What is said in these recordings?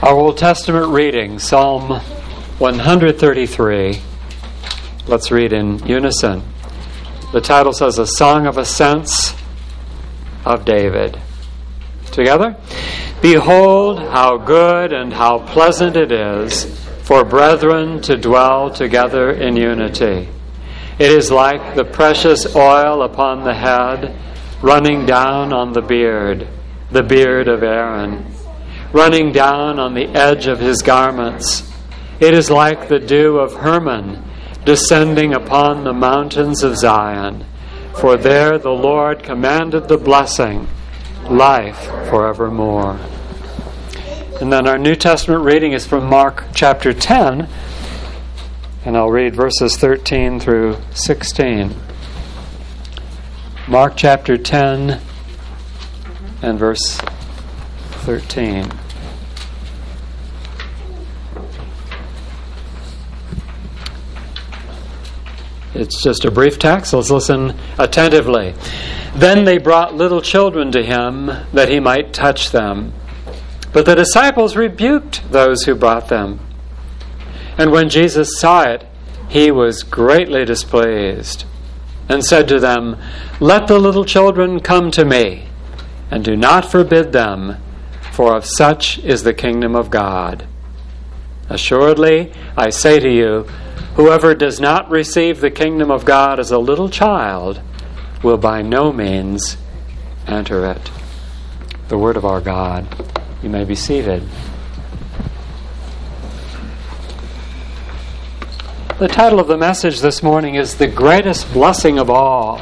Our Old Testament reading, Psalm 133. Let's read in unison. The title says, A Song of Ascents of David. Together? Behold, how good and how pleasant it is for brethren to dwell together in unity. It is like the precious oil upon the head, running down on the beard of Aaron, running down on the edge of his garments. It is like the dew of Hermon, descending upon the mountains of Zion. For there the Lord commanded the blessing, life forevermore. And then our New Testament reading is from Mark chapter 10, and I'll read verses 13 through 16. Mark chapter 10 and verse 13. It's just a brief text, so let's listen attentively. Then they brought little children to him that he might touch them. But the disciples rebuked those who brought them. And when Jesus saw it, he was greatly displeased, and said to them, Let the little children come to me, and do not forbid them, for of such is the kingdom of God. Assuredly, I say to you, whoever does not receive the kingdom of God as a little child will by no means enter it. The word of our God. You may be seated. The title of the message this morning is The Greatest Blessing of All.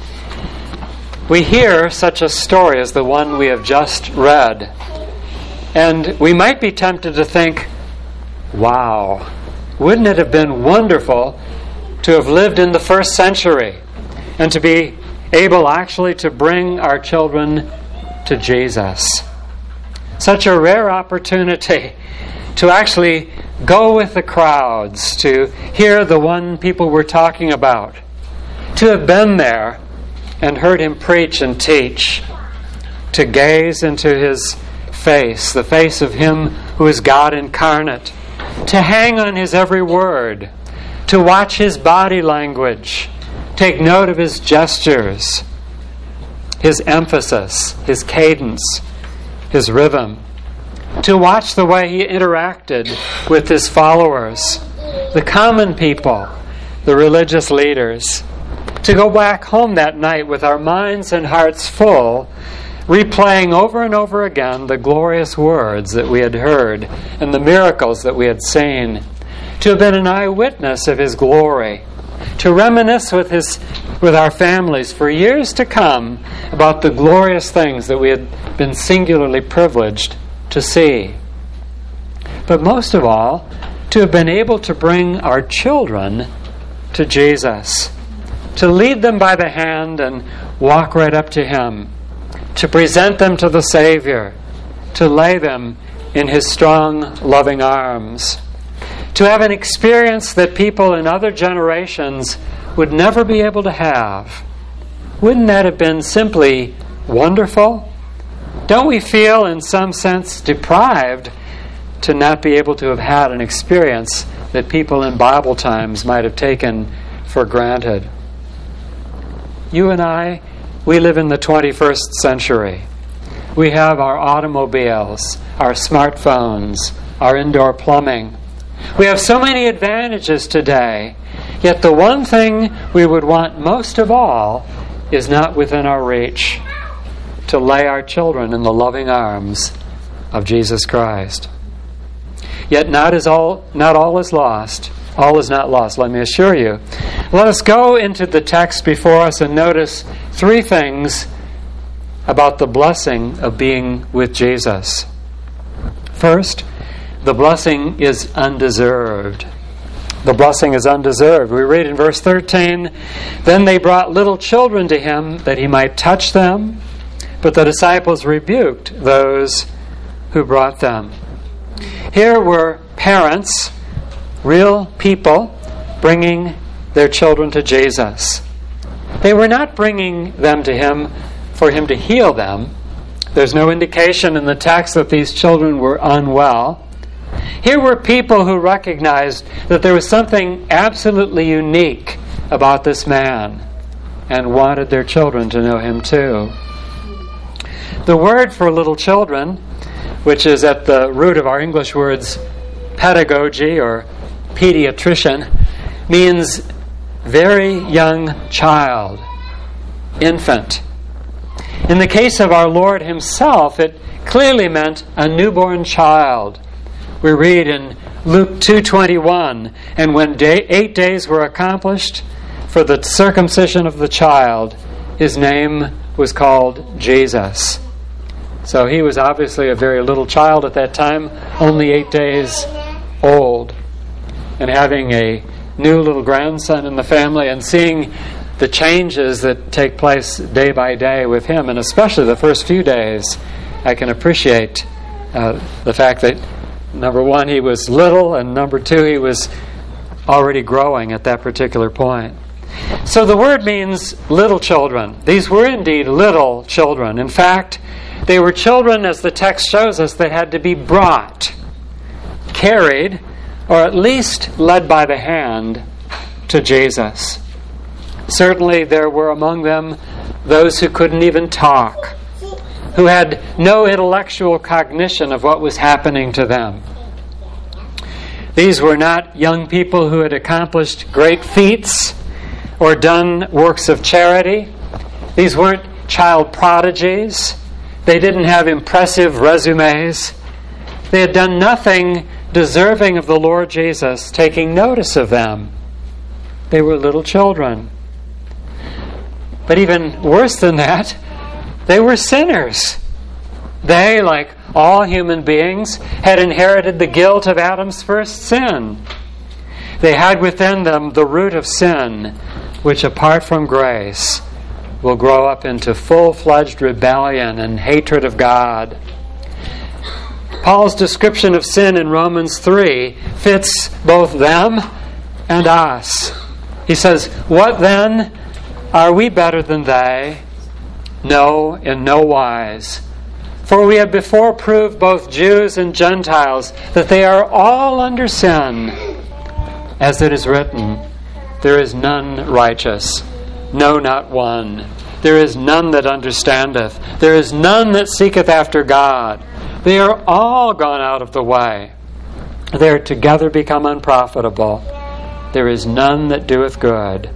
We hear such a story as the one we have just read, and we might be tempted to think, wow, wouldn't it have been wonderful to have lived in the first century and to be able actually to bring our children to Jesus? Such a rare opportunity to actually go with the crowds, to hear the one people were talking about, to have been there and heard him preach and teach, to gaze into his face, the face of him who is God incarnate, to hang on his every word, to watch his body language, take note of his gestures, his emphasis, his cadence, his rhythm, to watch the way he interacted with his followers, the common people, the religious leaders, to go back home that night with our minds and hearts full, replaying over and over again the glorious words that we had heard and the miracles that we had seen, to have been an eyewitness of his glory, to reminisce with our families for years to come about the glorious things that we had been singularly privileged to see. But most of all, to have been able to bring our children to Jesus, to lead them by the hand and walk right up to him, to present them to the Savior, to lay them in his strong, loving arms, to have an experience that people in other generations would never be able to have. Wouldn't that have been simply wonderful? Don't we feel, in some sense, deprived to not be able to have had an experience that people in Bible times might have taken for granted? You and I, we live in the 21st century. We have our automobiles, our smartphones, our indoor plumbing. We have so many advantages today, yet the one thing we would want most of all is not within our reach: to lay our children in the loving arms of Jesus Christ. Yet not all is lost. All is not lost, let me assure you. Let us go into the text before us and notice three things about the blessing of being with Jesus. First, the blessing is undeserved. The blessing is undeserved. We read in verse 13, Then they brought little children to him that he might touch them, but the disciples rebuked those who brought them. Here were parents, real people, bringing their children to Jesus. They were not bringing them to him for him to heal them. There's no indication in the text that these children were unwell. Here were people who recognized that there was something absolutely unique about this man and wanted their children to know him too. The word for little children, which is at the root of our English words pedagogy or pediatrician, means very young child, infant. In the case of our Lord himself, it clearly meant a newborn child. We read in Luke 2:21, and when 8 days were accomplished for the circumcision of the child, his name was called Jesus. So he was obviously a very little child at that time, only 8 days old. And having a new little grandson in the family and seeing the changes that take place day by day with him, and especially the first few days, I can appreciate the fact that, number one, he was little, and number two, he was already growing at that particular point. So the word means little children. These were indeed little children. In fact, they were children, as the text shows us, that had to be brought, carried, or at least led by the hand to Jesus. Certainly there were among them those who couldn't even talk, who had no intellectual cognition of what was happening to them. These were not young people who had accomplished great feats or done works of charity. These weren't child prodigies. They didn't have impressive resumes. They had done nothing deserving of the Lord Jesus taking notice of them. They were little children. But even worse than that, they were sinners. They, like all human beings, had inherited the guilt of Adam's first sin. They had within them the root of sin, which apart from grace will grow up into full-fledged rebellion and hatred of God. Paul's description of sin in Romans 3 fits both them and us. He says, "What then? Are we better than they? No, in no wise. For we have before proved both Jews and Gentiles that they are all under sin. As it is written, there is none righteous, no, not one. There is none that understandeth. There is none that seeketh after God. They are all gone out of the way. They are together become unprofitable. There is none that doeth good.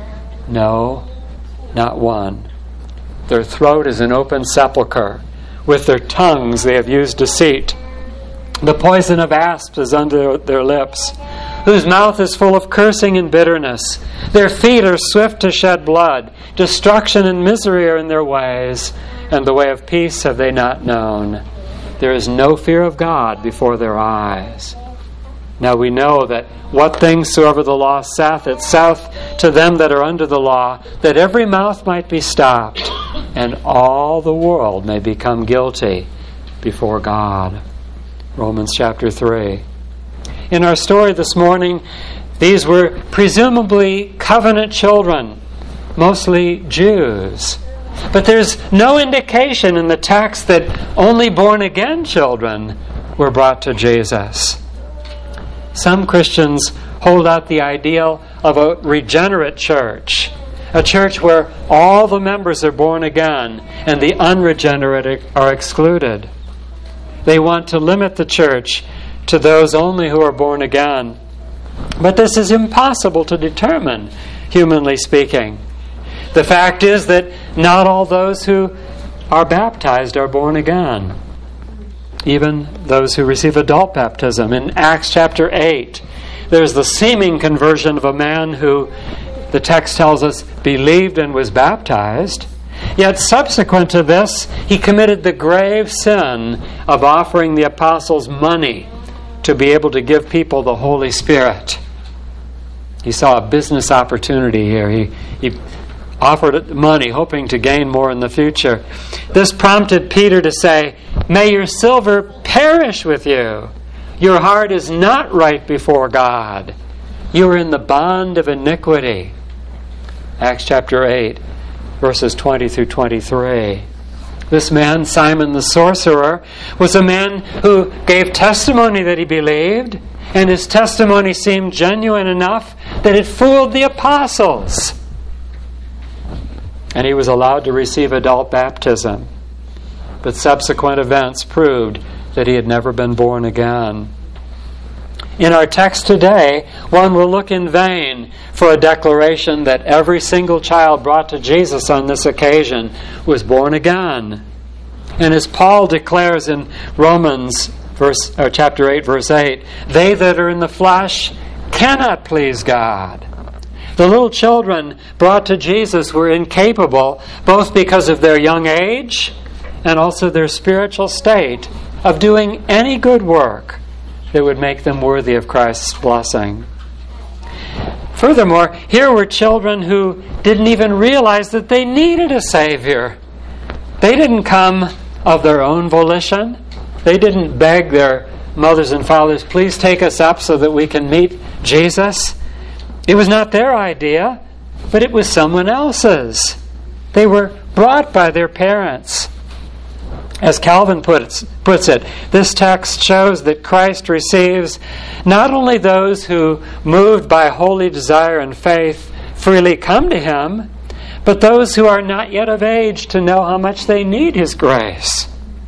No, not one. Their throat is an open sepulchre. With their tongues they have used deceit. The poison of asps is under their lips, whose mouth is full of cursing and bitterness. Their feet are swift to shed blood. Destruction and misery are in their ways, and the way of peace have they not known. There is no fear of God before their eyes. Now we know that what things soever the law saith, it saith to them that are under the law, that every mouth might be stopped, and all the world may become guilty before God." Romans chapter 3. In our story this morning, these were presumably covenant children, mostly Jews. But there's no indication in the text that only born-again children were brought to Jesus. Some Christians hold out the ideal of a regenerate church, a church where all the members are born again and the unregenerate are excluded. They want to limit the church to those only who are born again. But this is impossible to determine, humanly speaking. The fact is that not all those who are baptized are born again. Even those who receive adult baptism. In Acts chapter 8, there's the seeming conversion of a man who, the text tells us, believed and was baptized. Yet subsequent to this, he committed the grave sin of offering the apostles money to be able to give people the Holy Spirit. He saw a business opportunity here. He offered money, hoping to gain more in the future. This prompted Peter to say, "May your silver perish with you. Your heart is not right before God. You are in the bond of iniquity." Acts chapter 8, verses 20 through 23. This man, Simon the sorcerer, was a man who gave testimony that he believed, and his testimony seemed genuine enough that it fooled the apostles. And he was allowed to receive adult baptism. But subsequent events proved that he had never been born again. In our text today, one will look in vain for a declaration that every single child brought to Jesus on this occasion was born again. And as Paul declares in Romans chapter 8, verse 8, they that are in the flesh cannot please God. The little children brought to Jesus were incapable, both because of their young age and also their spiritual state, of doing any good work that would make them worthy of Christ's blessing. Furthermore, here were children who didn't even realize that they needed a Savior. They didn't come of their own volition. They didn't beg their mothers and fathers, please take us up so that we can meet Jesus. It was not their idea, but it was someone else's. They were brought by their parents. As Calvin puts it, this text shows that Christ receives not only those who, moved by holy desire and faith, freely come to Him, but those who are not yet of age to know how much they need His grace.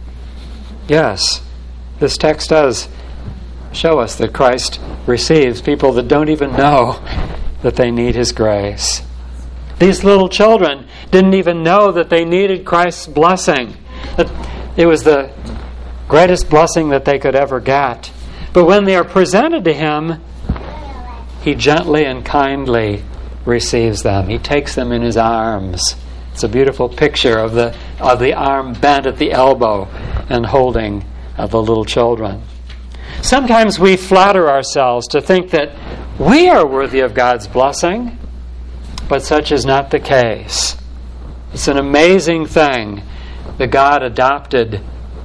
Yes, this text does show us that Christ receives people that don't even know that they need His grace. These little children didn't even know that they needed Christ's blessing. It was the greatest blessing that they could ever get. But when they are presented to Him, He gently and kindly receives them. He takes them in His arms. It's a beautiful picture of the arm bent at the elbow and holding the little children. Sometimes we flatter ourselves to think that we are worthy of God's blessing, but such is not the case. It's an amazing thing that God adopted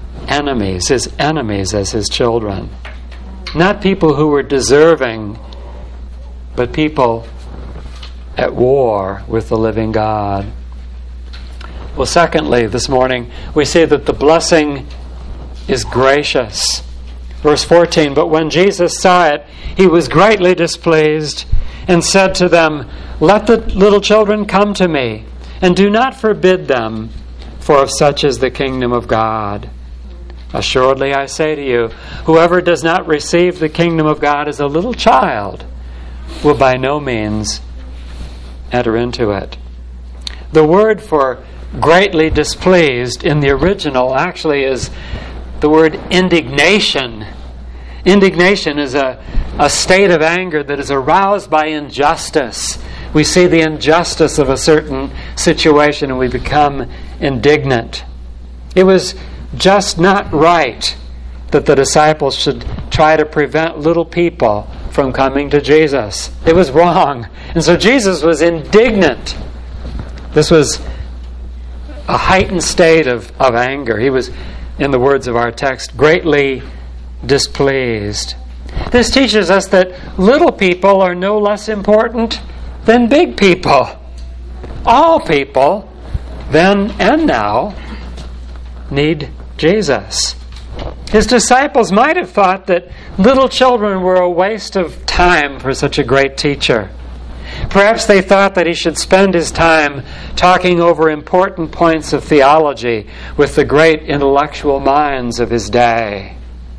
His enemies as His children. Not people who were deserving, but people at war with the living God. Well, secondly, this morning, we see that the blessing is gracious. Verse 14, but when Jesus saw it, He was greatly displeased and said to them, let the little children come to me, and do not forbid them, for of such is the kingdom of God. Assuredly I say to you, whoever does not receive the kingdom of God as a little child will by no means enter into it. The word for greatly displeased in the original actually is the word indignation. Indignation is a state of anger that is aroused by injustice. We see the injustice of a certain situation and we become indignant. It was just not right that the disciples should try to prevent little people from coming to Jesus. It was wrong. And so Jesus was indignant. This was a heightened state of anger. He was, in the words of our text, greatly displeased. This teaches us that little people are no less important than big people. All people, then and now, need Jesus. His disciples might have thought that little children were a waste of time for such a great teacher. Perhaps they thought that he should spend his time talking over important points of theology with the great intellectual minds of his day.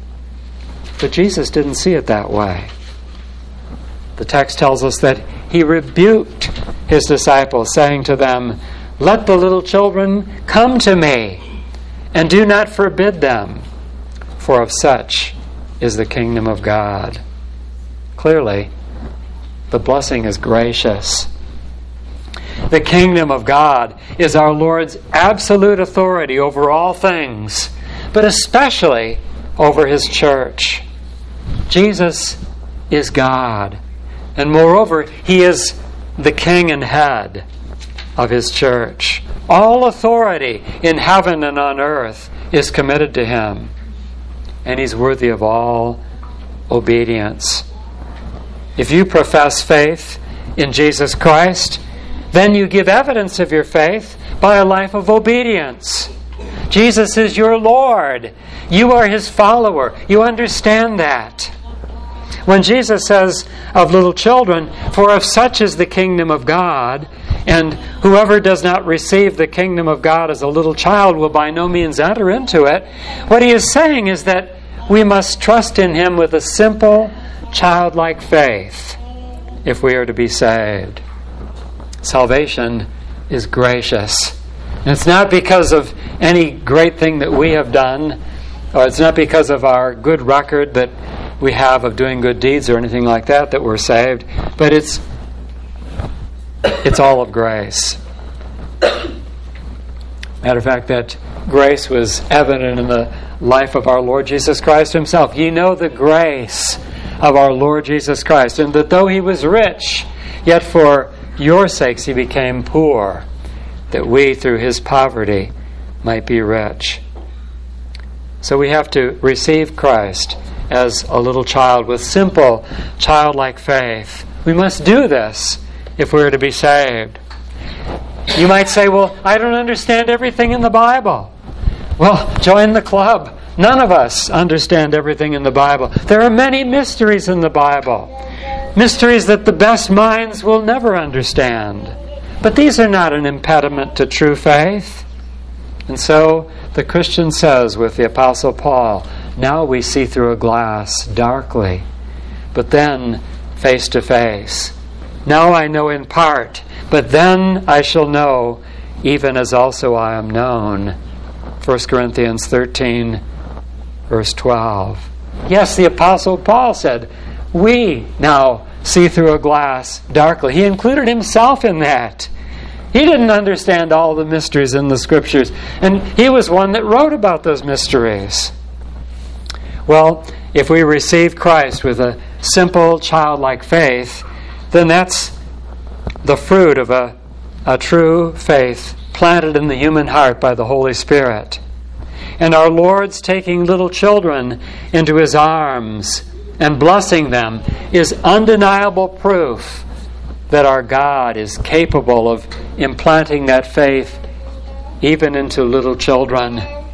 But Jesus didn't see it that way. The text tells us that he rebuked his disciples, saying to them, let the little children come to me, and do not forbid them, for of such is the kingdom of God. Clearly, the blessing is gracious. The kingdom of God is our Lord's absolute authority over all things, but especially over His church. Jesus is God, and moreover, He is the King and head of His church. All authority in heaven and on earth is committed to Him, and He's worthy of all obedience. If you profess faith in Jesus Christ, then you give evidence of your faith by a life of obedience. Jesus is your Lord. You are His follower. You understand that. When Jesus says of little children, "For of such is the kingdom of God," and "whoever does not receive the kingdom of God as a little child will by no means enter into it," what He is saying is that we must trust in Him with a simple, childlike faith if we are to be saved. Salvation is gracious. And it's not because of any great thing that we have done, or it's not because of our good record that we have of doing good deeds or anything like that we're saved, but it's all of grace. Matter of fact, that grace was evident in the life of our Lord Jesus Christ Himself. Ye know the grace of our Lord Jesus Christ, and that though He was rich, yet for your sakes He became poor, that we through His poverty might be rich. So we have to receive Christ as a little child with simple, childlike faith. We must do this if we're to be saved. You might say, "Well, I don't understand everything in the Bible." Well, join the club. None of us understand everything in the Bible. There are many mysteries in the Bible. Mysteries that the best minds will never understand. But these are not an impediment to true faith. And so the Christian says with the Apostle Paul, "Now we see through a glass darkly, but then face to face. Now I know in part, but then I shall know, even as also I am known." 1 Corinthians 13, verse 12. Yes, the Apostle Paul said, we now see through a glass darkly. He included himself in that. He didn't understand all the mysteries in the Scriptures, and he was one that wrote about those mysteries. Well, if we receive Christ with a simple, childlike faith, then that's the fruit of a true faith planted in the human heart by the Holy Spirit. And our Lord's taking little children into His arms and blessing them is undeniable proof that our God is capable of implanting that faith even into little children.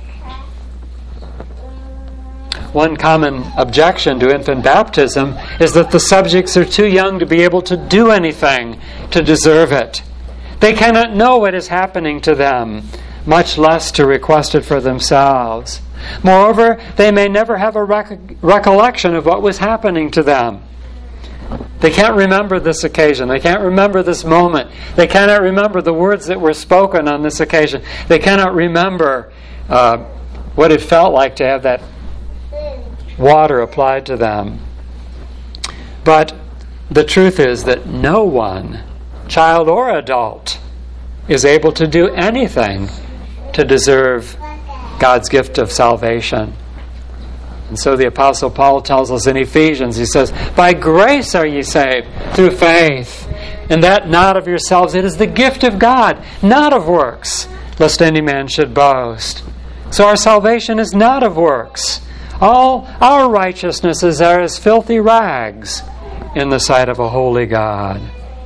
One common objection to infant baptism is that the subjects are too young to be able to do anything to deserve it. They cannot know what is happening to them, much less to request it for themselves. Moreover, they may never have a recollection of what was happening to them. They can't remember this occasion. They can't remember this moment. They cannot remember the words that were spoken on this occasion. They cannot remember what it felt like to have that water applied to them. But the truth is that no one, child or adult, is able to do anything to deserve God's gift of salvation. And so the Apostle Paul tells us in Ephesians, he says, "By grace are ye saved, through faith, and that not of yourselves, it is the gift of God, not of works, lest any man should boast." So our salvation is not of works. All our righteousnesses are as filthy rags in the sight of a holy God.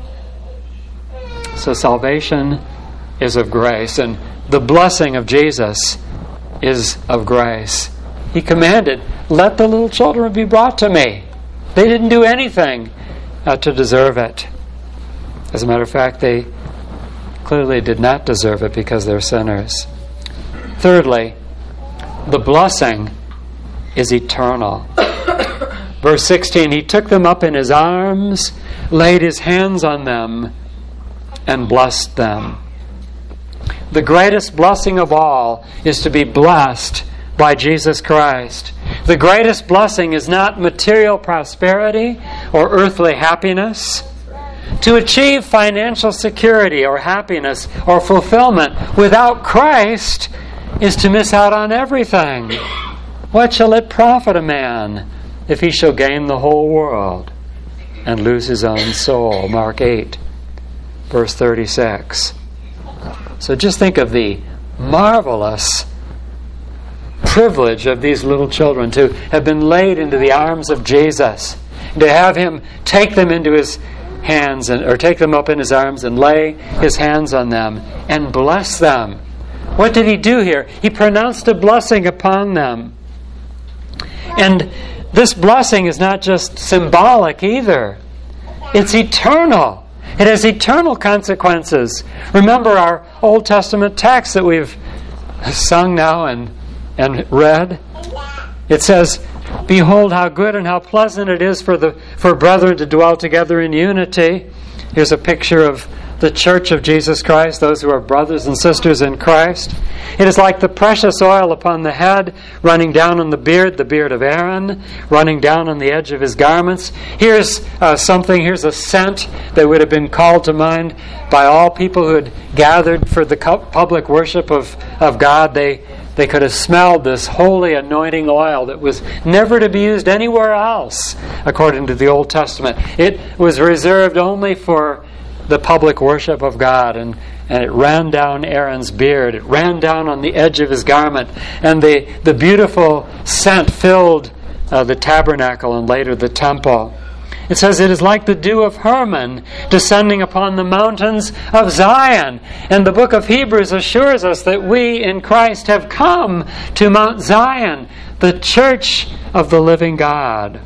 So salvation is of grace, and the blessing of Jesus is of grace. He commanded, "Let the little children be brought to me." They didn't do anything to deserve it. As a matter of fact, they clearly did not deserve it because they're sinners. Thirdly, the blessing is eternal. Verse 16, He took them up in His arms, laid His hands on them, and blessed them. The greatest blessing of all is to be blessed by Jesus Christ. The greatest blessing is not material prosperity or earthly happiness. To achieve financial security or happiness or fulfillment without Christ is to miss out on everything. What shall it profit a man if he shall gain the whole world and lose his own soul? Mark 8, verse 36. So just think of the marvelous privilege of these little children to have been laid into the arms of Jesus, to have Him take them into His hands or take them up in His arms and lay His hands on them and bless them. What did he do here? He pronounced a blessing upon them. And this blessing is not just symbolic either. It's eternal. It has eternal consequences. Remember our Old Testament text that we've sung now and read? It says, "Behold how good and how pleasant it is for brethren to dwell together in unity." Here's a picture of the church of Jesus Christ, those who are brothers and sisters in Christ. "It is like the precious oil upon the head, running down on the beard of Aaron, running down on the edge of his garments." Here's here's a scent that would have been called to mind by all people who had gathered for the public worship of God. They could have smelled this holy anointing oil that was never to be used anywhere else, according to the Old Testament. It was reserved only for the public worship of God, and it ran down Aaron's beard. It ran down on the edge of his garment, and the beautiful scent filled the tabernacle and later the temple. It says it is like the dew of Hermon descending upon the mountains of Zion. And the book of Hebrews assures us that we in Christ have come to Mount Zion, the church of the living God.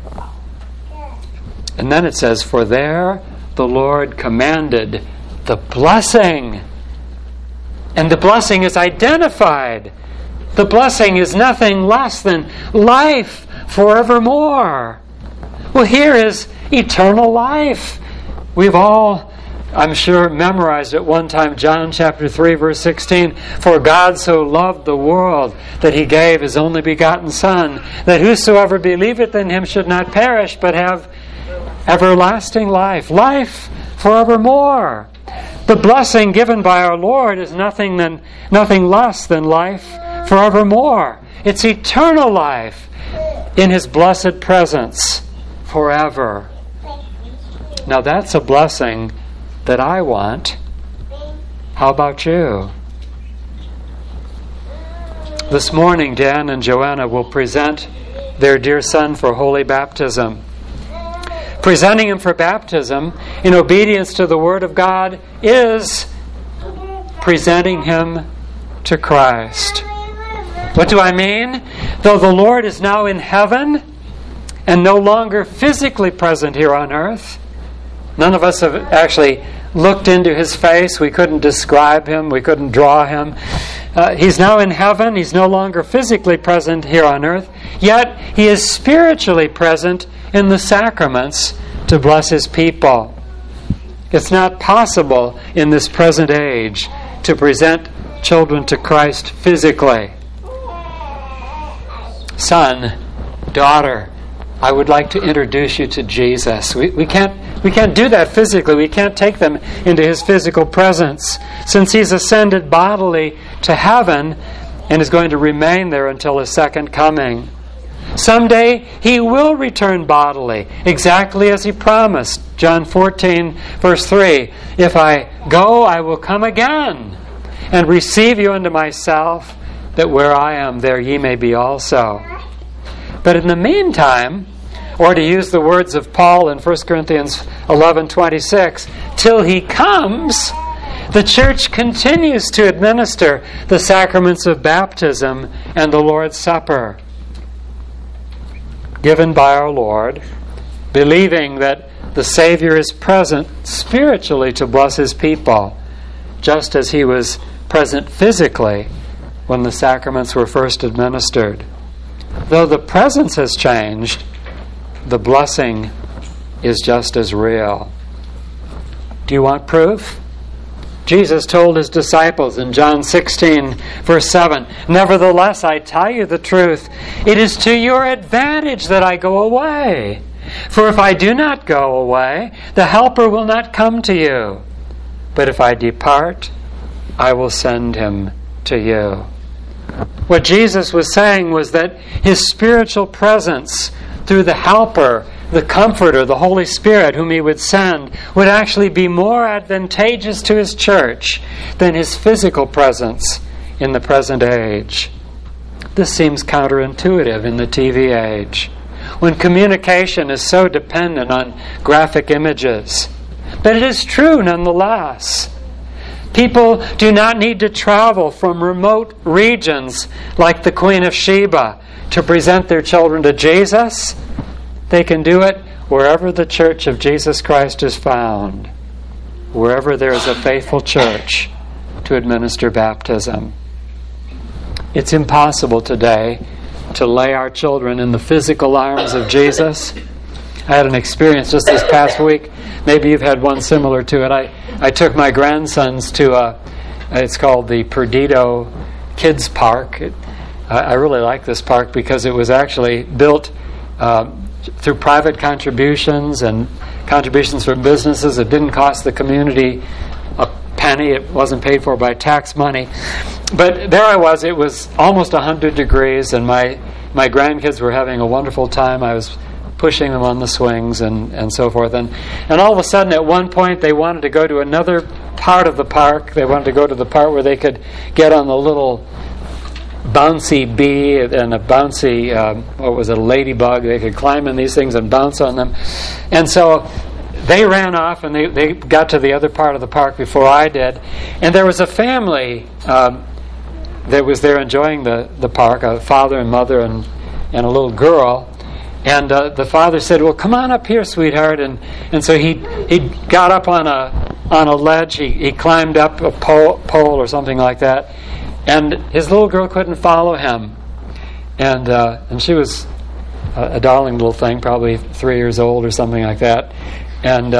And then it says, "For there the Lord commanded the blessing." And the blessing is identified. The blessing is nothing less than life forevermore. Well, here is eternal life. We've all, I'm sure, memorized at one time John chapter 3, verse 16. "For God so loved the world that he gave his only begotten Son, that whosoever believeth in him should not perish, but have everlasting life." Life forevermore. The blessing given by our Lord is nothing less than life forevermore. It's eternal life in his blessed presence forever. Now that's a blessing that I want. How about you? This morning, Dan and Joanna will present their dear son for holy baptism. Presenting him for baptism in obedience to the Word of God is presenting him to Christ. What do I mean? Though the Lord is now in heaven and no longer physically present here on earth, none of us have actually looked into his face. We couldn't describe him. We couldn't draw him. He's now in heaven. He's no longer physically present here on earth. Yet he is spiritually present in the sacraments to bless his people. It's not possible in this present age to present children to Christ physically. Son, daughter, I would like to introduce you to Jesus. We can't do that physically. We can't take them into his physical presence, since he's ascended bodily to heaven and is going to remain there until his second coming. Someday he will return bodily, exactly as he promised. John 14, verse 3, "If I go, I will come again and receive you unto myself, that where I am, there ye may be also." But in the meantime, or to use the words of Paul in 1 Corinthians 11:26, till he comes, the church continues to administer the sacraments of baptism and the Lord's Supper, given by our Lord, believing that the Savior is present spiritually to bless his people, just as he was present physically when the sacraments were first administered. Though the presence has changed, the blessing is just as real. Do you want proof? Jesus told his disciples in John 16, verse 7, "Nevertheless, I tell you the truth, it is to your advantage that I go away. For if I do not go away, the Helper will not come to you. But if I depart, I will send him to you." What Jesus was saying was that his spiritual presence through the Helper, the Comforter, the Holy Spirit, whom he would send, would actually be more advantageous to his church than his physical presence in the present age. This seems counterintuitive in the TV age, when communication is so dependent on graphic images. But it is true nonetheless. People do not need to travel from remote regions like the Queen of Sheba to present their children to Jesus. They can do it wherever the Church of Jesus Christ is found, wherever there is a faithful church to administer baptism. It's impossible today to lay our children in the physical arms of Jesus. I had an experience just this past week. Maybe you've had one similar to it. I took my grandsons to it's called the Perdido Kids Park. I really like this park because it was actually built through private contributions and contributions from businesses. It didn't cost the community a penny. It wasn't paid for by tax money. But there I was. It was almost 100 degrees, and my grandkids were having a wonderful time. I was pushing them on the swings and so forth. And all of a sudden, at one point, they wanted to go to another part of the park. They wanted to go to the part where they could get on the little bouncy bee and a bouncy, a ladybug. They could climb in these things and bounce on them. And so they ran off, and they got to the other part of the park before I did. And there was a family that was there enjoying the park, a father and mother and a little girl. And the father said, "Well, come on up here, sweetheart." And so he got up on a ledge. He climbed up a pole or something like that. And his little girl couldn't follow him. And she was a darling little thing, probably 3 years old or something like that. And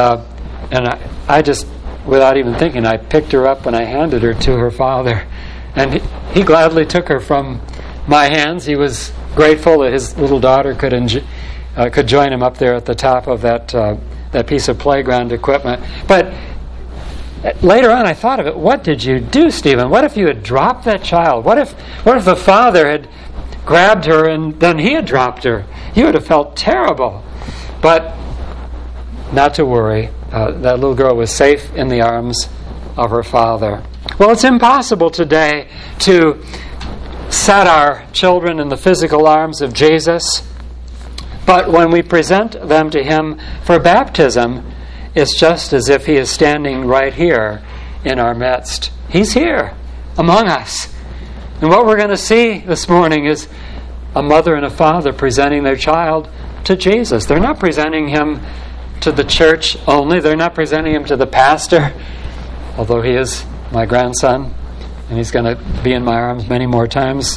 I just, without even thinking, I picked her up and I handed her to her father. And he gladly took her from my hands. He was grateful that his little daughter could join him up there at the top of that piece of playground equipment. But later on, I thought of it. What did you do, Stephen? What if you had dropped that child? What if the father had grabbed her and then he had dropped her? You would have felt terrible. But not to worry. That little girl was safe in the arms of her father. Well, it's impossible today to set our children in the physical arms of Jesus, but when we present them to Him for baptism, it's just as if He is standing right here in our midst. He's here among us. And what we're going to see this morning is a mother and a father presenting their child to Jesus. They're not presenting him to the church only. They're not presenting him to the pastor, although he is my grandson, and he's going to be in my arms many more times,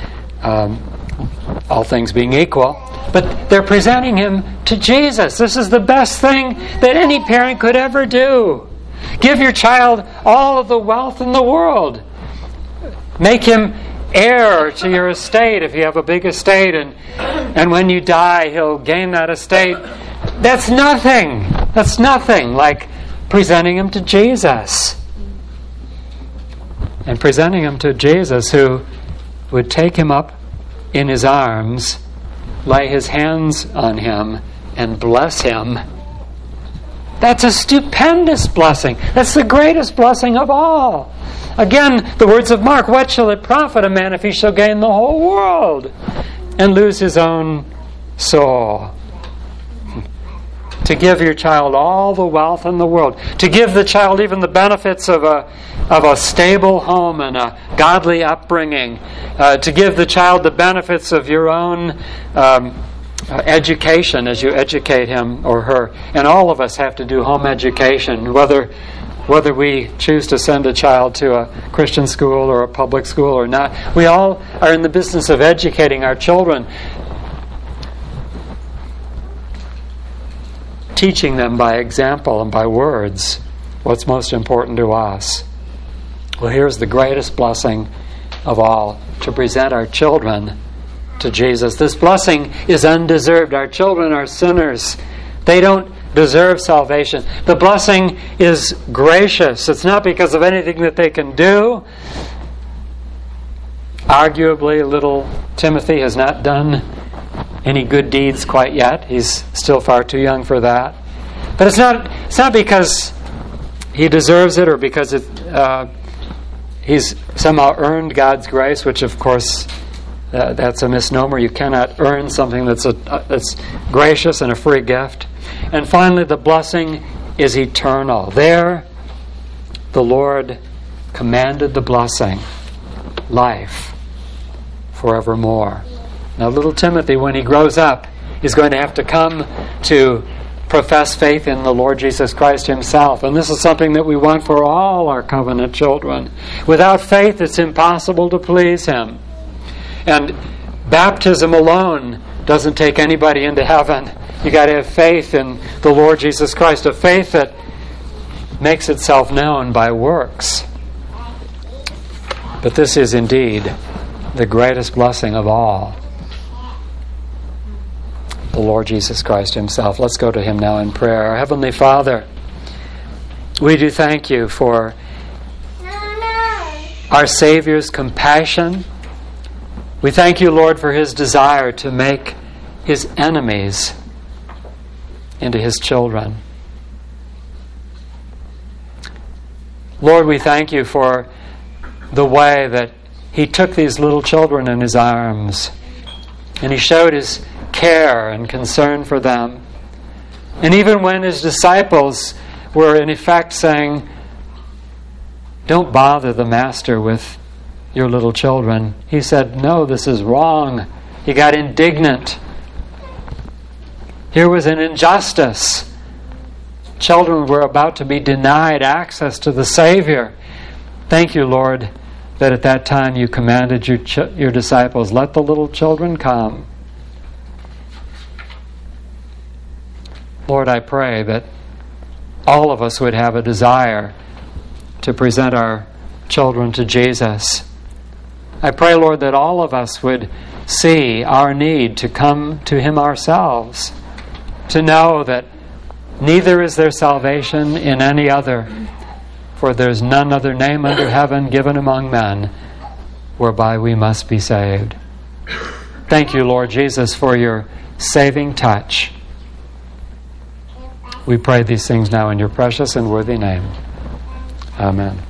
all things being equal. But they're presenting him to Jesus. This is the best thing that any parent could ever do. Give your child all of the wealth in the world. Make him heir to your estate if you have a big estate, and when you die, he'll gain that estate. That's nothing. That's nothing like presenting him to Jesus. And presenting him to Jesus, who would take him up in his arms, lay his hands on him, and bless him. That's a stupendous blessing. That's the greatest blessing of all. Again, the words of Mark, what shall it profit a man if he shall gain the whole world and lose his own soul? To give your child all the wealth in the world, to give the child even the benefits of a stable home and a godly upbringing, to give the child the benefits of your own education as you educate him or her. And all of us have to do home education, whether we choose to send a child to a Christian school or a public school or not. We all are in the business of educating our children, teaching them by example and by words what's most important to us. Well, here's the greatest blessing of all, to present our children to Jesus. This blessing is undeserved. Our children are sinners. They don't deserve salvation. The blessing is gracious. It's not because of anything that they can do. Arguably, little Timothy has not done any good deeds quite yet. He's still far too young for that. But it's not because he deserves it or because he's somehow earned God's grace, which of course that's a misnomer. You cannot earn something that's gracious and a free gift. And finally, the blessing is eternal. There, the Lord commanded the blessing, life forevermore. Now little Timothy, when he grows up, is going to have to come to profess faith in the Lord Jesus Christ himself. And this is something that we want for all our covenant children. Without faith, it's impossible to please him. And baptism alone doesn't take anybody into heaven. You got to have faith in the Lord Jesus Christ, a faith that makes itself known by works. But this is indeed the greatest blessing of all, the Lord Jesus Christ himself. Let's go to him now in prayer. Our Heavenly Father, we do thank you for our Savior's compassion. We thank you, Lord, for his desire to make his enemies into his children. Lord, we thank you for the way that he took these little children in his arms and he showed his care and concern for them. And even when his disciples were in effect saying, "Don't bother the master with your little children," he said, "No, this is wrong." He got indignant. Here was an injustice. Children were about to be denied access to the Savior. Thank you, Lord, that at that time you commanded your disciples, "Let the little children come." Lord, I pray that all of us would have a desire to present our children to Jesus. I pray, Lord, that all of us would see our need to come to him ourselves, to know that neither is there salvation in any other, for there's none other name under heaven given among men whereby we must be saved. Thank you, Lord Jesus, for your saving touch. We pray these things now in your precious and worthy name. Amen.